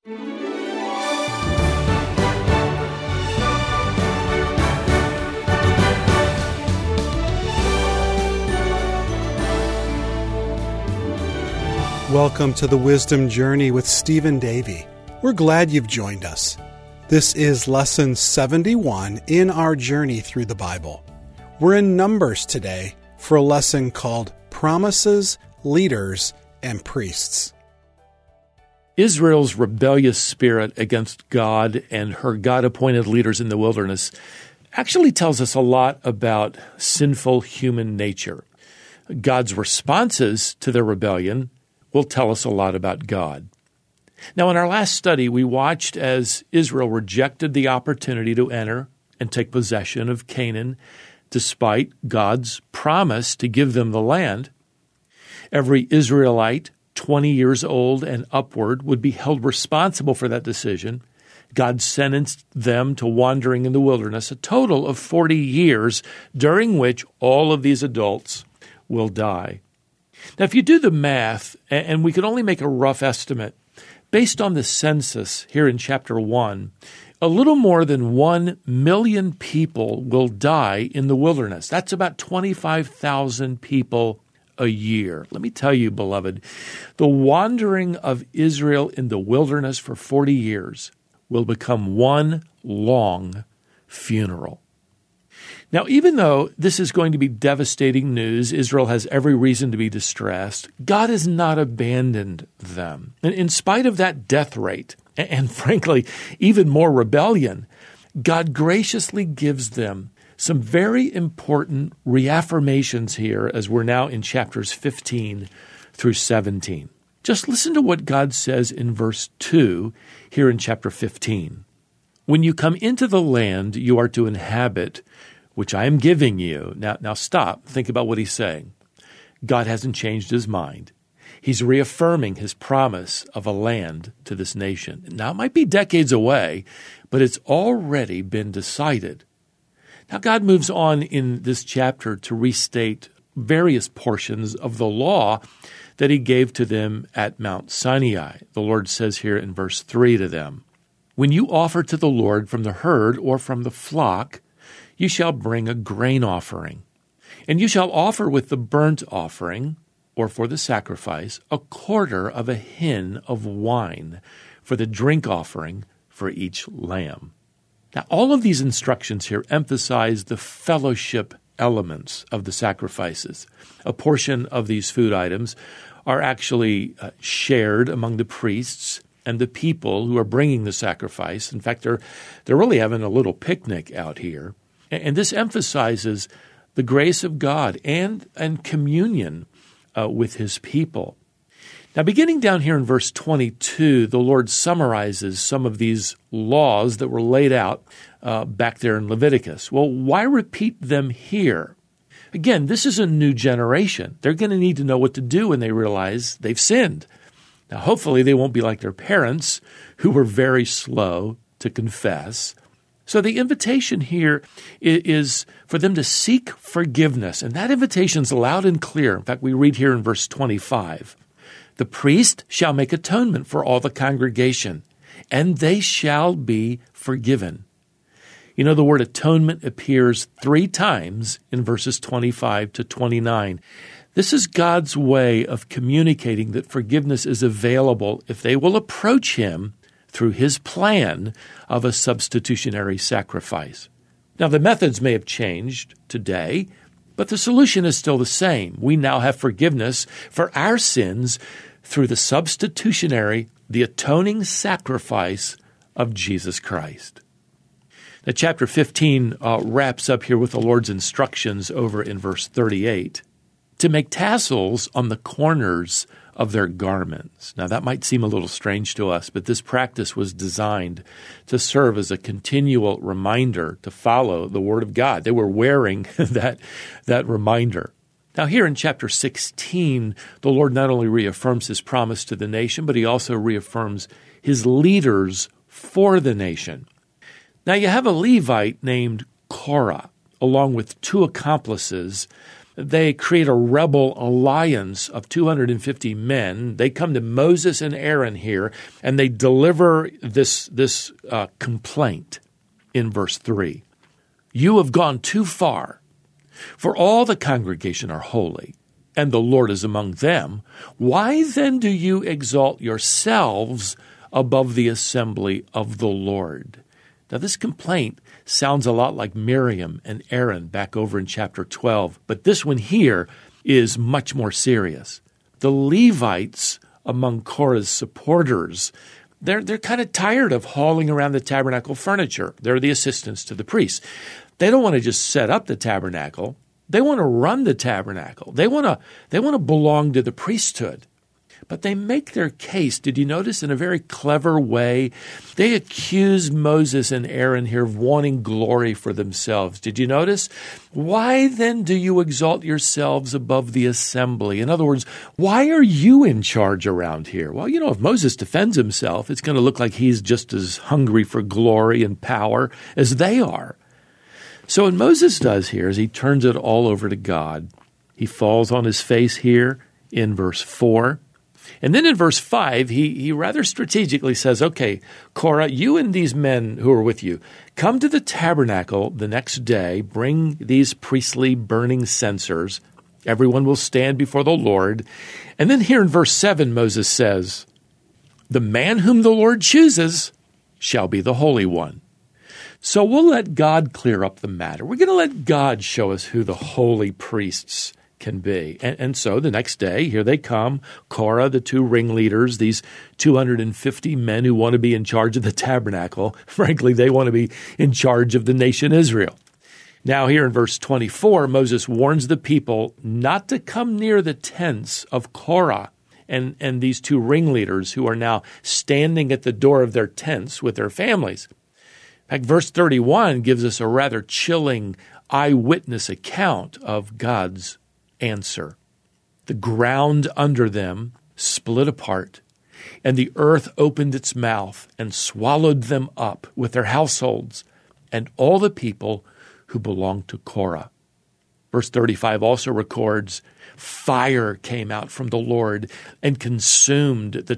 Welcome to the Wisdom Journey with Stephen Davey. We're glad you've joined us. This is Lesson 71 in our journey through the Bible. We're in Numbers today for a lesson called Promises, Leaders, and Priests. Israel's rebellious spirit against God and her God-appointed leaders in the wilderness actually tells us a lot about sinful human nature. God's responses to their rebellion will tell us a lot about God. Now, in our last study, we watched as Israel rejected the opportunity to enter and take possession of Canaan, despite God's promise to give them the land. Every Israelite 20 years old and upward would be held responsible for that decision. God sentenced them to wandering in the wilderness, a total of 40 years, during which all of these adults will die. Now, if you do the math, and we can only make a rough estimate, based on the census here in chapter 1, a little more than 1 million people will die in the wilderness. That's about 25,000 people a year. Let me tell you, beloved, the wandering of Israel in the wilderness for 40 years will become one long funeral. Now, even though this is going to be devastating news, Israel has every reason to be distressed, God has not abandoned them. And in spite of that death rate, and frankly, even more rebellion, God graciously gives them some very important reaffirmations here as we're now in chapters 15 through 17. Just listen to what God says in verse 2 here in chapter 15. When you come into the land you are to inhabit, which I am giving you. Now stop. Think about what he's saying. God hasn't changed his mind. He's reaffirming his promise of a land to this nation. Now, it might be decades away, but it's already been decided. Now, God moves on in this chapter to restate various portions of the law that he gave to them at Mount Sinai. The Lord says here in verse 3 to them, "When you offer to the Lord from the herd or from the flock, you shall bring a grain offering, and you shall offer with the burnt offering, or for the sacrifice, a quarter of a hin of wine for the drink offering for each lamb." Now, all of these instructions here emphasize the fellowship elements of the sacrifices. A portion of these food items are actually shared among the priests and the people who are bringing the sacrifice. In fact, they're really having a little picnic out here. And this emphasizes the grace of God and communion with his people. Now, beginning down here in verse 22, the Lord summarizes some of these laws that were laid out back there in Leviticus. Well, why repeat them here? Again, this is a new generation. They're going to need to know what to do when they realize they've sinned. Now, hopefully they won't be like their parents, who were very slow to confess. So the invitation here is for them to seek forgiveness, and that invitation is loud and clear. In fact, we read here in verse 25, "The priest shall make atonement for all the congregation, and they shall be forgiven." You know, the word atonement appears 3 times in verses 25 to 29. This is God's way of communicating that forgiveness is available if they will approach him through his plan of a substitutionary sacrifice. Now, the methods may have changed today, but the solution is still the same. We now have forgiveness for our sins through the substitutionary, the atoning sacrifice of Jesus Christ. Now, chapter 15 wraps up here with the Lord's instructions over in verse 38 to make tassels on the corners of their garments. Now, that might seem a little strange to us, but this practice was designed to serve as a continual reminder to follow the Word of God. They were wearing that reminder. Now, here in chapter 16, the Lord not only reaffirms his promise to the nation, but he also reaffirms his leaders for the nation. Now, you have a Levite named Korah, along with 2 accomplices, they create a rebel alliance of 250 men. They come to Moses and Aaron here, and they deliver this complaint in verse 3. You have gone too far, for all the congregation are holy, and the Lord is among them. Why then do you exalt yourselves above the assembly of the Lord? Now, this complaint sounds a lot like Miriam and Aaron back over in chapter 12, but this one here is much more serious. The Levites among Korah's supporters, they're kind of tired of hauling around the tabernacle furniture. They're the assistants to the priests. They don't want to just set up the tabernacle. They want to run the tabernacle. They want to belong to the priesthood. But they make their case, did you notice, in a very clever way? They accuse Moses and Aaron here of wanting glory for themselves. Did you notice? Why then do you exalt yourselves above the assembly? In other words, why are you in charge around here? Well, if Moses defends himself, it's going to look like he's just as hungry for glory and power as they are. So what Moses does here is he turns it all over to God. He falls on his face here in verse 4. And then in verse 5, he rather strategically says, okay, Korah, you and these men who are with you, come to the tabernacle the next day, bring these priestly burning censers. Everyone will stand before the Lord. And then here in verse 7, Moses says, the man whom the Lord chooses shall be the Holy One. So we'll let God clear up the matter. We're going to let God show us who the holy priests can be. And so the next day, here they come, Korah, the two ringleaders, these 250 men who want to be in charge of the tabernacle. Frankly, they want to be in charge of the nation Israel. Now here in verse 24, Moses warns the people not to come near the tents of Korah and these two ringleaders who are now standing at the door of their tents with their families. In fact, verse 31 gives us a rather chilling eyewitness account of God's answer. The ground under them split apart, and the earth opened its mouth and swallowed them up with their households and all the people who belonged to Korah. Verse 35 also records, fire came out from the Lord and consumed the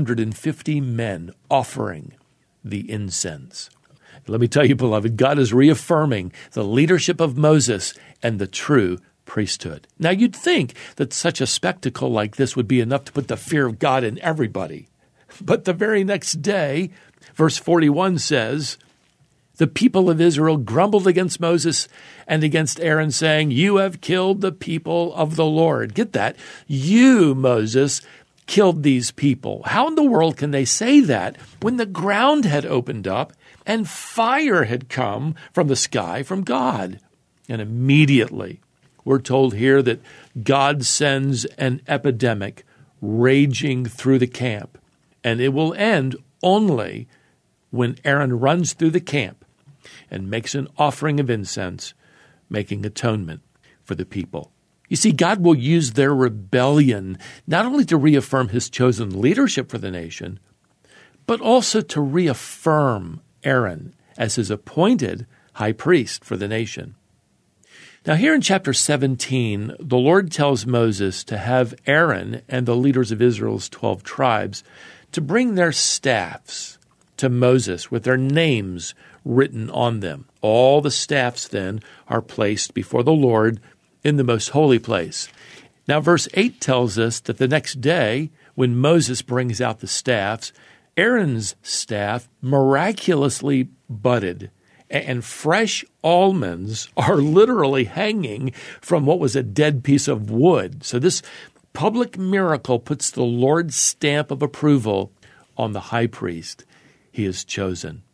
250 men offering the incense. Let me tell you, beloved, God is reaffirming the leadership of Moses and the true priesthood. Now, you'd think that such a spectacle like this would be enough to put the fear of God in everybody. But the very next day, verse 41 says, the people of Israel grumbled against Moses and against Aaron, saying, you have killed the people of the Lord. Get that? You, Moses, killed these people. How in the world can they say that when the ground had opened up and fire had come from the sky from God? And immediately, we're told here that God sends an epidemic raging through the camp, and it will end only when Aaron runs through the camp and makes an offering of incense, making atonement for the people. You see, God will use their rebellion not only to reaffirm his chosen leadership for the nation, but also to reaffirm Aaron as his appointed high priest for the nation. Now here in chapter 17, the Lord tells Moses to have Aaron and the leaders of Israel's 12 tribes to bring their staffs to Moses with their names written on them. All the staffs then are placed before the Lord in the most holy place. Now verse 8 tells us that the next day, when Moses brings out the staffs, Aaron's staff miraculously budded, and fresh almonds are literally hanging from what was a dead piece of wood. So this public miracle puts the Lord's stamp of approval on the high priest he has chosen.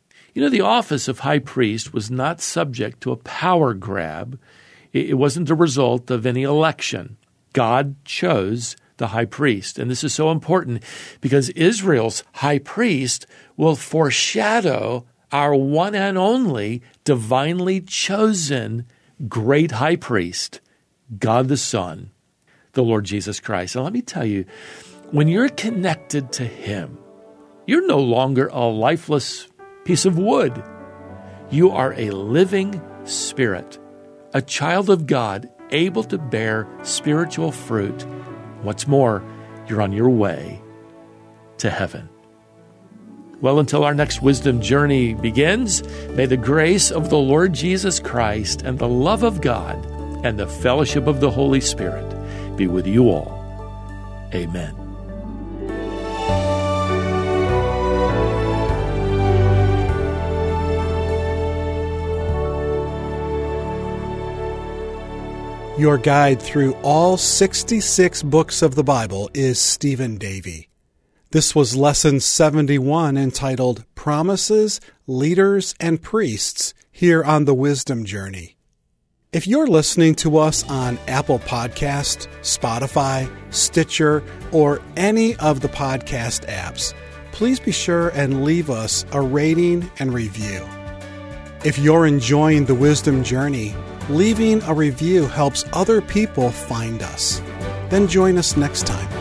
The office of high priest was not subject to a power grab. It wasn't a result of any election. God chose the high priest. And this is so important because Israel's high priest will foreshadow our one and only divinely chosen great high priest, God the Son, the Lord Jesus Christ. And let me tell you, when you're connected to him, you're no longer a lifeless piece of wood. You are a living spirit, a child of God able to bear spiritual fruit. What's more, you're on your way to heaven. Well, until our next wisdom journey begins, may the grace of the Lord Jesus Christ and the love of God and the fellowship of the Holy Spirit be with you all. Amen. Your guide through all 66 books of the Bible is Stephen Davey. This was Lesson 71 entitled Promises, Leaders, and Priests here on the Wisdom Journey. If you're listening to us on Apple Podcast, Spotify, Stitcher, or any of the podcast apps, please be sure and leave us a rating and review. If you're enjoying the Wisdom Journey, leaving a review helps other people find us. Then join us next time.